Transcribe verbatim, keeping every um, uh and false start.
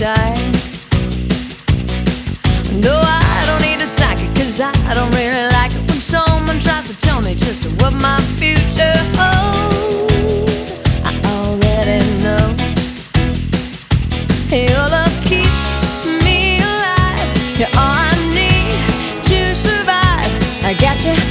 side. No, I don't need a psychic, cause I don't really like it when someone tries to tell me just what my future holds. I already know your love keeps me alive. You're all I need to survive. I got you